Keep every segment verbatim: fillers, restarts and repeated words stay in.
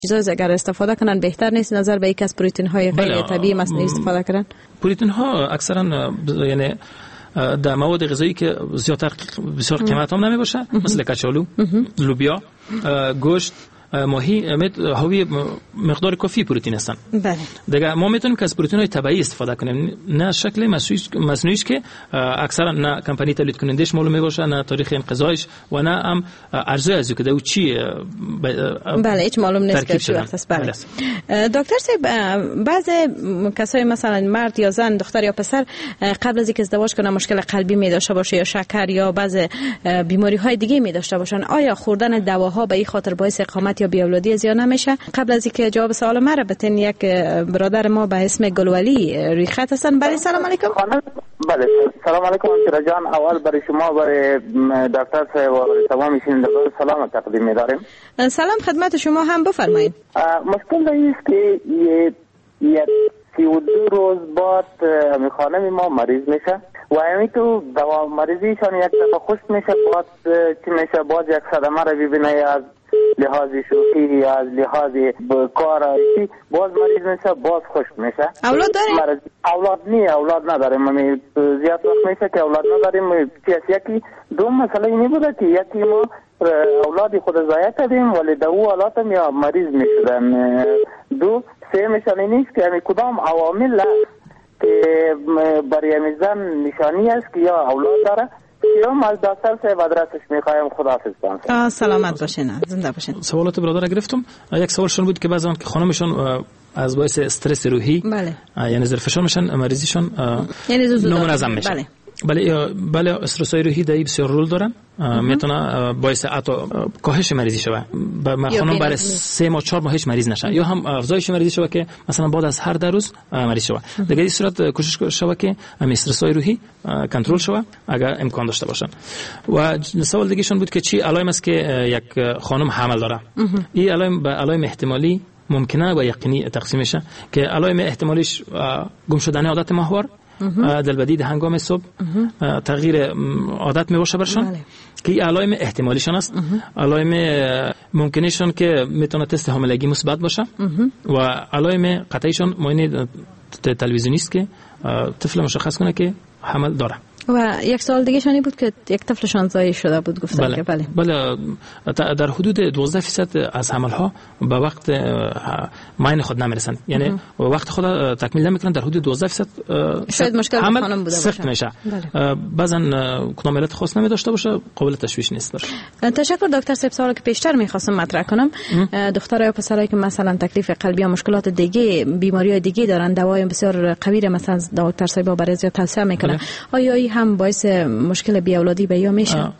چیزا اگر استفاده کنن بهتر نیست نظر به یک از پروتئین های غیر طبیعی مصنوعی استفاده کنن؟ پروتئین ها اکثرا یعنی در مواد غذایی که زیادتر بسیار قیمت هم نمی باشه، مثل کچالو، لوبیا، گوشت، ماهی حاوی مقدار کافی پروتئین هستند. بله. دیگه ما میتونیم که از پروتئین های طبیعی استفاده کنیم، نه شکل مصنوعیش که اکثرا نه کمپانی تولید کنندش معلوم میباشه، نه تاریخ انقضایش و نه هم ارزش از که دو چی بله هیچ معلوم نیست که چی وقت است. بله. دکتر صاحب بعض کسای مثلا مرد یا زن، دختر یا پسر قبل از اینکه ازدواج کنه مشکل قلبی می داشته باشه یا شکر یا بعض بیماری های دیگه می داشته باشن، آیا خوردن دواها به این خاطر باعث اقامت یا بی‌اولادی زیاد نمیشه؟ قبل از اینکه جواب سوال ما را بتین، یک برادر ما به اسم گلولی روی خط هستن. بله سلام علیکم. بله سلام علیکم شیرا جان. اول برای شما برای دکتر صاحب و تمام شنوندگان سلام تقدیم می‌داریم. سلام خدمت شما هم، بفرمایید. مشکل است که یک سی و دو روز بعد خانم ما مریض میشه و همین تو دوا مریضیشان یک دفعه خوش میشه، بعد چی میشه، بعد یک صدمه را ببینه از لحاظ شوخی، از لحاظ کار، باز مریض میشه، باز خوش میشه. اولاد داریم؟ اولاد نی اولاد نداریم. ما زیاد وقت میشه که اولاد نداریم. یکی دو مسئله اینی بوده که یکی ما اولادی خود ضایع کردیم ولی در او حالات هم یا مریض میشدن. دو سه مثلا نیست که همین کدام عوامل که برای همین زن نشانی است که یا اولاد داره. یوم از دکتر صاحب ادرسش میخوایم. خداحافظ باشین. سلامت باشین، زنده باشین. سوالات برادر گرفتم. یک سوالشون بود که بعضی که خانمشون از باعث استرس روحی بله یعنی زیر فشار میشن، مریضیشون یعنی نامنظم میشه. بله بله بله استرس های روحی دایی بسیار رول دارن، میتونه باعث حتی کاهش مریضی شوه. با خانم برای سه ماه چهار ماه هیچ مریض نشه، یا هم افزایش مریضی شوه که مثلا بعد از هر در روز مریض شوه. دیگه این صورت کوشش شوه که استرس های روحی کنترل شوه اگر امکان داشته باشن. و سوال دیگه شون بود که چی علائم است که یک خانم حامل داره. این علائم به علائم احتمالی ممکنه و یقینی تقسیم میشه که علائم احتمالیش گم شدن عادت ماهوار، دلبدید هنگام صبح، تغییر عادت می باشه برشان که این علائم احتمالیشان است. علائم ممکنشان که میتونه تست حاملگی مثبت باشه و علائم قطعیشان معاینه تلویزیونی است که طفل مشخص کنه که حمل داره. و یک سوال دیگه شانی بود که یک طفلشان ضایع شده بود، گفتن بله. که بله بله در حدود دوازده درصد از حمل‌ها به وقت معین خود نمیرسند، یعنی وقت خود تکمیل نمیکنن. در حدود دوازده درصد شاید مشکل خانم بوده باشه، سخت میشه. بعضا کدام علت خاص نمی داشته باشه، قابل تشویش نیست باشه. تشکر دکتر صاحب. سوالی که پیشتر می‌خواستم مطرح کنم، دخترای و پسرایی که مثلا تکلیف قلبی یا مشکلات دیگه، بیماری‌های دیگه دارن، دوای بسیار قوی مثلا دکتر صاحب برای زیاد توصیه میکنه، آیا هم باعث مشکل بی‌اولادی به یا میشه؟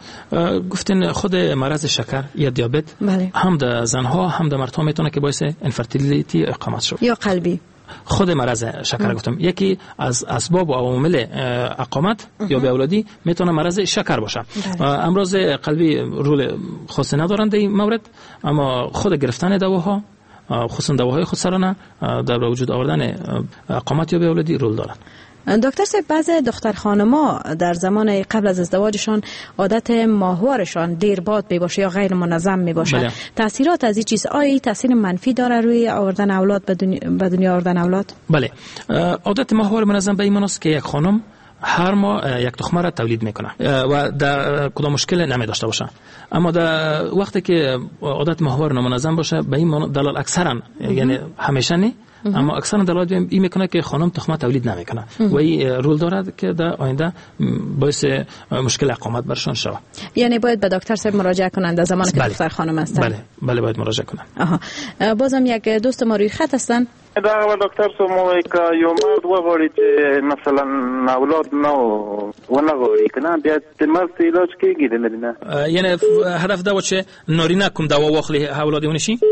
گفتین خود مرض شکر یا دیابت بله. هم در زنها هم در مردها میتونه که باعث انفرتیلیتی اقامت شود یا قلبی. خود مرض شکر ام. گفتم یکی از اسباب و عوامل اقامت یا بی‌اولادی میتونه مرض شکر باشه. بله. امراض قلبی رول خاصی ندارن در این مورد، اما خود گرفتن دواها، خصوصا دواهای خودسرانه، در وجود آوردن اقامت یا بی‌اولادی رول دارن. دکتر صاحب بعض دختر خانما در زمان قبل از ازدواجشان عادت ماهوارشان دیر باد می باشه یا غیر منظم می باشه. بله. تاثیرات از این چیز آیا تاثیر منفی داره روی آوردن اولاد به دنیا, به دنیا آوردن اولاد؟ بله. عادت ماهوار منظم به این معنی است که یک خانم هر ماه یک تخمه را تولید میکنه و در کدام مشکل نمی داشته باشه. اما در وقتی که عادت ماهوار نامنظم باشه به این دلال اکثرا یعنی همیشه نه، اما اکثرا دلالت این میکنه که خانم تخمه تولید نمیکنه و این رول دارد که در آینده باعث مشکل اقامت برشان شود. یعنی باید به دکتر صاحب مراجعه کنند در زمانی که بله. دختر خانم هستند. بله بله باید مراجعه کنند. آها. بازم یک دوست ما روی خط هستن. دا دکتر سموي که یو مرد وغواړي چې مثلا اولاد نو ونه غواړي کنه بیا د مرد علاج کیږي د نارینه، یعنی هدف دا و چې نارینه کوم دوا واخلي اولاد ونه شي،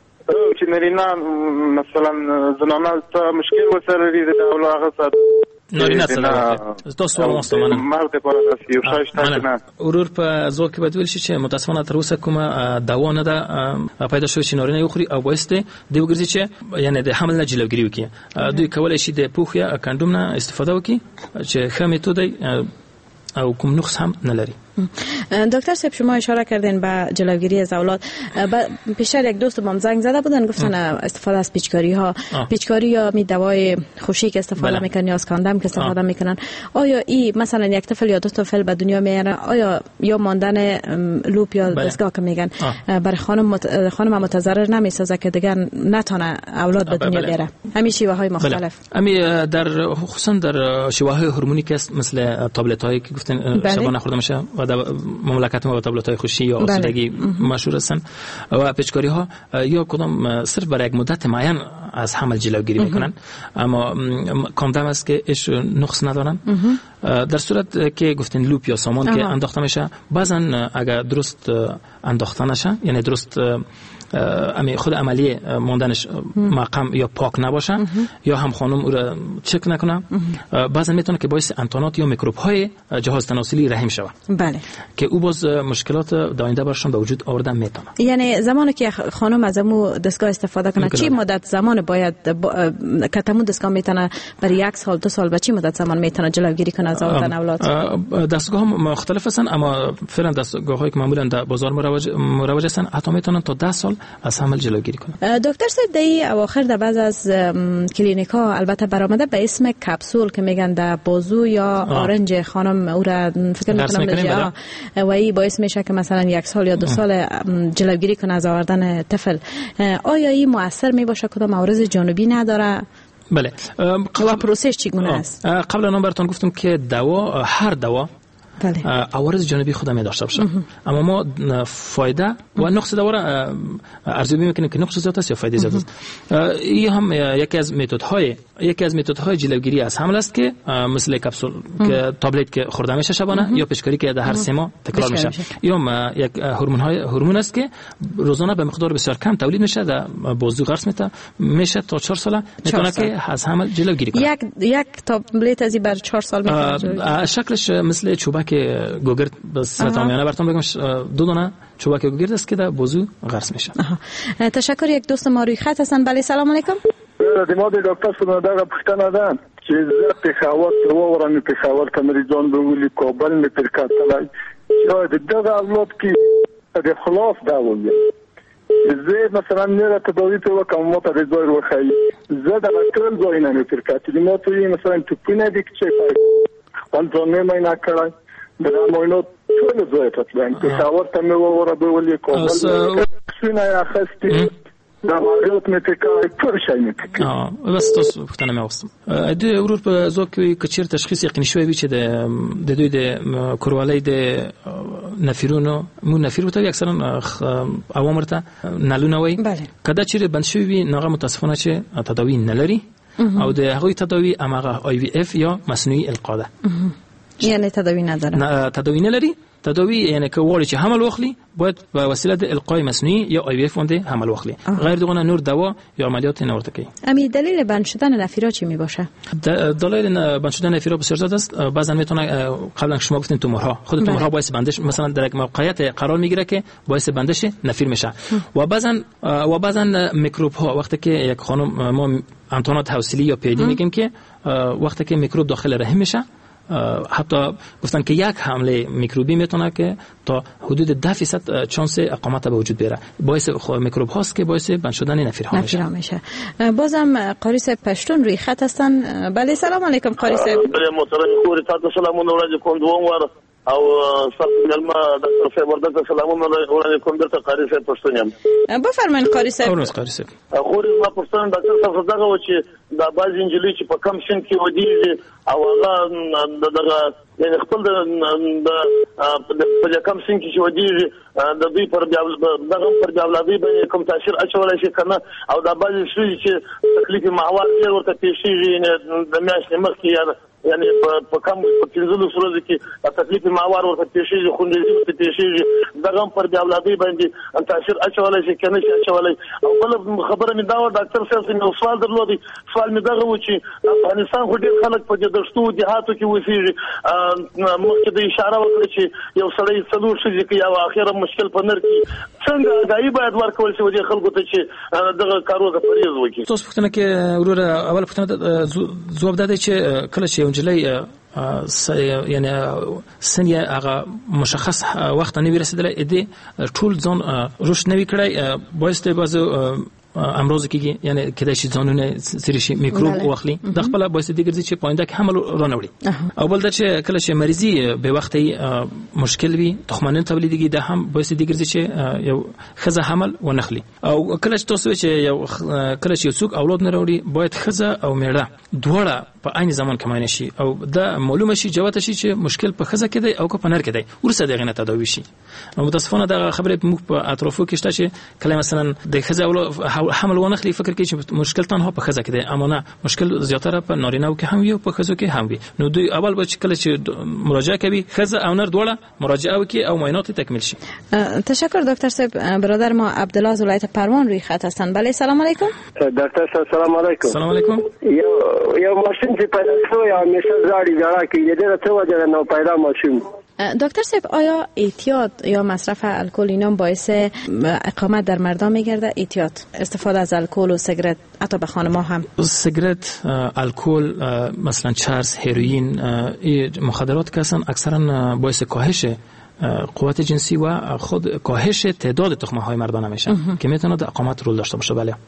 چې نارینه مثلا زنانه ته مشکل وسره لري د اولاد هغه نارینه سره تاسو سوال ماست منم مرد په اسی او شش تا اورور په ځو کې بدویل شي چې متاسفانه تر اوسه کومه دوا نه ده پیدا شوی چې نارینه یخوري او واسطه دی وګرځي چې یعنی د حمل نه جلوګیری وکړي. دوی کولای شي د پوخ یا کاندوم نه استفاده وکړي چې ښه میتود او کوم نقص هم نلري. دکتر صاحب شما اشاره کردین به جلوگیری از اولاد. پیشتر یک دوست بام زنگ زده بودن گفتن استفاده از پیچکاری ها پیچکاری یا می دوای خوشی که استفاده میکنن یا از کاندوم که استفاده میکنن، آیا این مثلا یک طفل یا دو طفل به دنیا میاره، آیا یا ماندن لوپ یا دستگاه که میگن برای خانم مت... خانم متضرر نمیسازه که دیگر نتونه اولاد به دنیا بیاره؟ همین شیوه های مختلف همین در خصوصا در شیوه های هورمونی که مثل تابلت هایی که گفتن شبانه خورده میشه و در مملکت ما با تابلت های خوشی یا آسودگی مشهور هستند و پیچکاری ها یا کدام صرف برای یک مدت معین از حمل جلوگیری میکنن، اما کاندوم است که ايش نقص ندارن. در صورت که گفتین لوپ یا سامان که انداخته میشه، بعضا اگر درست انداخته نشه، یعنی درست امی خود عملی ماندنش مقام یا پاک نباشه یا هم خانم او را چک نکنه، بعضا میتونه که باعث انتانات یا میکروب های جهاز تناسلی رحم شود. بله، که او باز مشکلات داینده برشون به وجود آوردن میتونه. یعنی زمانی که خانم از امو دستگاه استفاده کنه چی مدت زمان باید با... که تمو دستگاه میتونه برای یک سال دو سال به چی مدت زمان میتونه جلوگیری کنه از آوردن اولاد؟ دستگاه مختلف هستن، اما فعلا دستگاه هایی که معمولا در بازار مروج مروج هستن حتی میتونن تا ده سال از حمل جلوگیری کنه. دکتر صاحب دی اواخر در بعض از کلینیک ها البته برآمده به اسم کپسول که میگن در بازو یا آه. آرنج خانم او را فکر میکنم لجا و ای باعث میشه که مثلا یک سال یا دو سال جلوگیری کنه از آوردن طفل. آیا این مؤثر میباشه؟ کدام عوارض جانبی نداره؟ بله. قبل پروسش چگونه است؟ قبلا من براتون گفتم که دوا هر دوا بله. عوارض جانبی خود می داشته باشه، اما ما فایده و نقص دوا را ارزیابی میکنیم که نقص زیاد است یا فایده زیاد است. این هم یکی از متدهای یکی از متدهای جلوگیری از حمل است که مثل کپسول که تابلت که خورده میشه شبانه یا پیچکاری که در هر سه ماه تکرار میشه، یا یک هورمون های هورمون است که روزانه به مقدار بسیار کم تولید میشه در بازو قرص میته میشه تا چهار سال میتونه که از حمل جلوگیری کنه. یک یک تابلت از بر چهار سال میتونه شکلش مثل چوبک گوگرد به سرطانیانه براتون بگم دو دونه چوبک گوگرد است که در بازو قرص میشه. تشکر. یک دوست ما روی خط هستن. بله سلام علیکم. د ما د ډاکټر څخه دغه پوښتنه ده چې زه پېښور ته وورم پېښور ته مریضان به ولي کابل مې تر کتلای یا د دغه اولاد کې د خلاف دا وایي زه مثلا نه تداوی ته وکم ما ته ځای وخی زه د ټول ځای نه تر کتلې ما ته مثلا ته پینه دي چې خپل ځان نه نه کړای دا مونږ ټول ځای ته تلم پېښور ته مې ووره به ولي کابل څنګه اخستې دا ماریوت مې تکای پر شي مې تکای اه بس تاسو پښتنه مې واستم د اورور په ځکه کچیر تشخیص یقیني شوی وي چې د دوی د کوروالۍ د نفیرونو مو نفیر وته اکثرا اوامر ته نلونه وي کدا چې بند شوی وي نغه متاسفانه چې تداوی نه لري او د هغوی تداوی امغه آی وی اف یا مصنوعی القاده یعنی تداوی نداره نه تداوی نه لري. تداوی یعنی که ولی چې حمل واخلي باید به وسیله د القای مصنوعی یا آی وی اف باندې حمل واخلي، غیر دغه نور دوا یا عملیات نه ورته کوي. امی دلیل بند شدن نفیرا چی می باشه؟ دلیل بند شدن نفیرا بسیار زیاد است. بعضا میتونه قبلا شما گفتین تومورها خود تومورها باعث بندش مثلا در یک موقعیت قرار میگیره که باعث بندش نفیر میشه و بعضا و بعضا میکروب ها وقتی که یک خانم ما انتانات حوصلی یا پیدی میگیم که وقتی که میکروب داخل رحم میشه حتی گفتن که یک حمله میکروبی میتونه که تا حدود ده درصد چانس اقامت به وجود بیاره، باعث میکروب هاست که باعث بند شدن نفیرها میشه. میشه. بازم قاری صاحب پشتون روی خط هستن. بله سلام علیکم قاری صاحب. بله محترم خوري تاسو سلامونه وړاندې کوم دوم واره او ستاسو ملما ډاکټر صاحب ورته سلامونه وړاندې کوم درته قاری صاحب پښتون یم. بفرمایئ قاری صاحب. اورس قاری صاحب. خوري ما پښتون ډاکټر صاحب دغه و چې دا باز انجلي چې په کم شین کې ودیږي او هغه دغه یعنی خپل د په کم شین کې چې ودیږي د دوی پر بیا دغه پر بیا ولادي باندې کوم تاثیر اچولای شي کنه او دا باز شي چې تکلیف معوال ډیر ورته پیښیږي د میاشتې مخکې یا یعنی په کوم په تنزل سره کې تکلیف معوار ورته پیښیږي خوندې ورته پیښیږي دغه پر بیا ولادي باندې تاثیر اچولای شي کنه شي اچولای او بل خبره مې دا و ډاکټر صاحب څنګه سوال درلودي سوال مې دغه و چې افغانستان خو ډیر خلک په دشتو دیهاتو کې وسیږي مخکې د اشاره وکړه چې یو سړی څلور شي کې یو اخیره مشکل په نر کې څنګه غایي باید ورکول شي د خلکو ته چې دغه کارونه پریز وکړي. تاسو پوښتنه کې وروره اول پوښتنه جواب داده چې کله چې انجلۍ یعنی سن هغه مشخص وخت نه ورسېدل اې ټول ځان رشد نه وکړي باعث ته بازو امروز کې یعنی کله چې ځانونه سری شي میکروب واخلي د خپل باعث دي ګرځي چې پاینده کې حمل رانوړي او بل د چې کله چې مریضي به وختي مشکل وي تخمانه تولیدګي د هم باعث دي ګرځي چې یو خزه حمل ونخلي او کله چې تاسو چې یو کله چې څوک اولاد نه راوړي باید خزه او میړه دواړه په عین زمان کې معنی شي او دا معلومه شي جواب شي چې مشکل په خزه کې دی او په نر کې دی ورسره دغه نه تداوي شي نو متاسفانه دا خبره موږ په اطرافو کې شته چې کله مثلا د خزه او حمل ونخلي فکر کوي چې مشکل تنها په خزه کې دی اما نه مشکل زیاتره په نارینه کې هم وي او په خزو کې هم وي نو دوی اول به کله چې مراجعه کوي خزه او نر دواړه مراجعه وکړي او معاینات تکمیل شي. تشکر دکتر صاحب. برادر ما عبدالله از ولایت پروان روی خط هستند. بله سلام علیکم. دکتر صاحب سلام علیکم. سلام علیکم. یو یو ماشین چې پیدا شو یا همیشه زاړی زړه کې دې ته وجه نو پیدا ماشین. دکتر صاحب آیا احتیاط یا مصرف الکل اینا باعث اقامت در مردان میگرده؟ احتیاط استفاده از الکل و سیگرت حتی به خانم‌ها هم؟ سیگرت، الکل، مثلا چرس، هروئین، این مخدرات که هستن اکثرا باعث کاهش قوت جنسی و خود کاهش تعداد تخمه‌های مردانه میشه که میتونه در اقامت رول داشته باشه. بله.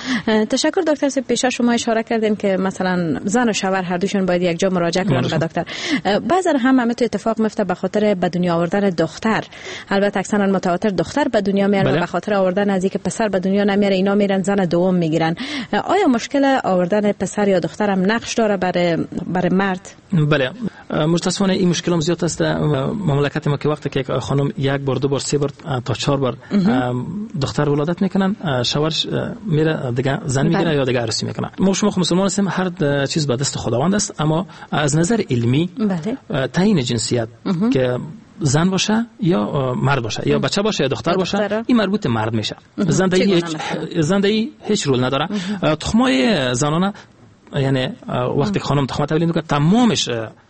تشکر دکتر صاحب. پیش شما اشاره کردین که مثلا زن و شوهر هر دوشون باید یک جا مراجعه کنن به دکتر. بعضی هم همه تو اتفاق میفته به خاطر به دنیا آوردن دختر. البته اکثرا متواتر دختر به دنیا میاره. بله. و به خاطر آوردن از اینکه پسر به دنیا نمیاره اینا میرن زن دوم میگیرن. آیا مشکل آوردن پسر یا دختر هم نقش داره برای برای مرد؟ بله. متاسفانه این مشکل هم زیاد است مملکت ما که وقتی که خانم یک بار دو بار سه بار تا چهار بار دختر ولادت میکنن شوهرش میره دیگه زن میگیره یا دیگه عروسی میکنه. ما شما مسلمان هستیم هر چیز به دست خداوند است اما از نظر علمی تعیین جنسیت که زن باشه یا مرد باشه یا بچه باشه یا دختر باشه این مربوط مرد میشه. زندگی هیچ زندگی هیچ رول نداره. تخمای زنانه یعنی وقتی خانم تخم تولید میکنه تمامش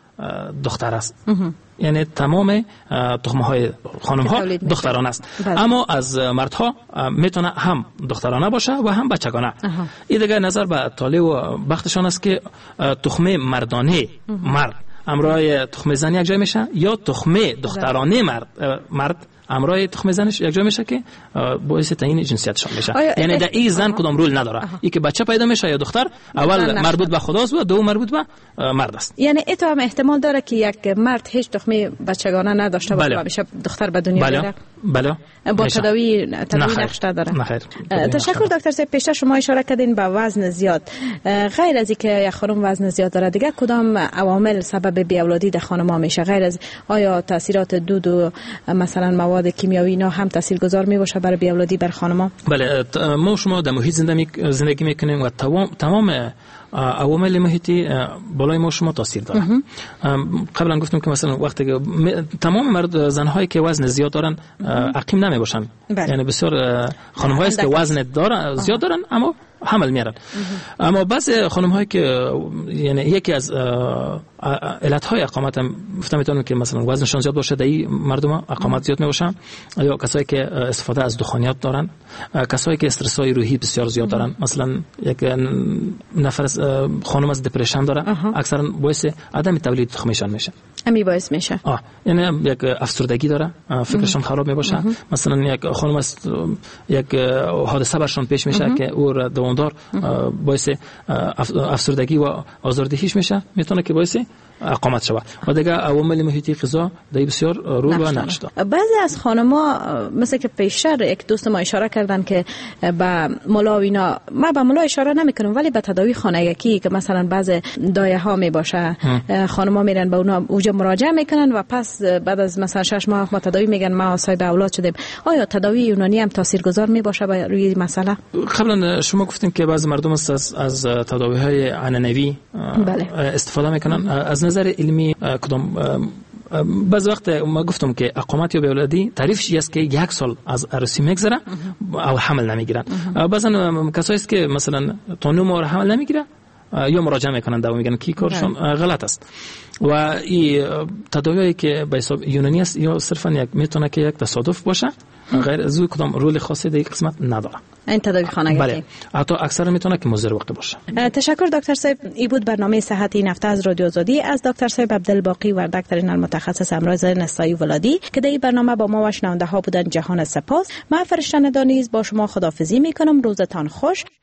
دختر است. یعنی تمام تخمه های خانم ها دخترانه است. بله. اما از مردها میتونه هم دخترانه باشه و هم بچگانه. این دیگه نظر به طالع و بختشان است که تخمه مردانه مرد امرای تخمه زن یک جای میشه یا تخمه دخترانه مرد مرد امرای تخم زنش یک جا میشه که باعث تعیین جنسیتشان میشه. یعنی در این زن کدام رول نداره. این که بچه پیدا میشه یا دختر اول مربوط به خداست و دوم مربوط به مرد است. یعنی این هم احتمال داره که یک مرد هیچ تخم بچگانه نداشته باشه و میشه دختر به دنیا بیاره. بله. با تداوی تداوی نقش داره. نخیر. تشکر دکتر صاحب. پیشتر شما اشاره کردین به وزن زیاد. غیر از اینکه یک خانم وزن زیاد داره دیگه کدام عوامل سبب بی اولادی در خانم‌ها میشه؟ غیر از آیا تاثیرات دود و مثلا مواد کیمیایی اینا هم تاثیرگذار می باشه برای بی اولادی بر خانم‌ها؟ بله. ما شما در محیط زندگی زندگی میکنیم و تمام تمام عوامل محیطی بالای ما شما تاثیر داره. قبلا گفتم که مثلا وقتی که تمام مرد زن‌هایی که وزن زیاد دارن عقیم نمی باشن. یعنی بسیار خانم‌هایی است که وزن دارن زیاد دارن اما حمل میارن. اما بعضی خانم‌هایی که یعنی یکی از علت‌های اقامت هم گفتم میتونن که مثلا وزنشون زیاد باشه در این مردم اقامت زیاد میباشن یا کسایی که استفاده از دخانیات دارن، کسایی که استرس‌های روحی بسیار زیاد دارن، مثلا یک نفر خانم از دپرشن داره اکثرا باعث عدم تولید تخمشان میشه. امی باعث میشه. آه یعنی یک افسردگی داره، فکرشون خراب میباشه. مثلا یک خانم است یک حادثه برشون پیش میشه که او دوامدار باعث افسردگی و آزاردهیش میشه، میتونه که باعث اقامت شود. و دیگه عوامل محیطی غذا در بسیار رول و نقش داره. بعضی از خانم‌ها مثل که پیشتر یک دوست ما اشاره کردن که به ملا و اینا، ما به ملا اشاره نمیکنم ولی به تداوی خانگی که مثلا بعضی دایه ها می باشه خانم‌ها میرن به اونا اونجا مراجعه میکنن و پس بعد از مثلا شش ماه ما تداوی میگن ما صاحب اولاد شدیم. آیا تداوی یونانی هم تاثیرگذار می باشه برای روی مسئله؟ قبلا شما گفتین که بعضی مردم از از تداوی‌های عنعنوی استفاده میکنن. از نظر علمی کدام بعض وقت ما گفتم که اقامت یا بیولادی تعریفش است که یک سال از عروسی میگذره او حمل نمیگیرن. بعضا کسایی است که مثلا تا نه ماه حمل نمیگیره یا مراجعه میکنن دوا میگن که کارشون غلط است. و این تداویی که به حساب یونانی است یا صرفا یک میتونه که یک تصادف باشه غیر از کدام رول خاصی در قسمت نداره این تداوی خانگی. بله حتی اکثر میتونه که مضر واقع باشه. تشکر دکتر صاحب. این بود برنامه صحت این هفته از رادیو آزادی از دکتر صاحب عبدالباقی و دکتر المتخصص امراض نسایی ولادی که در این برنامه با ما و شنونده ها بودن. جهان سپاس. من فرشته دانیز با شما خداحافظی میکنم. روزتان خوش.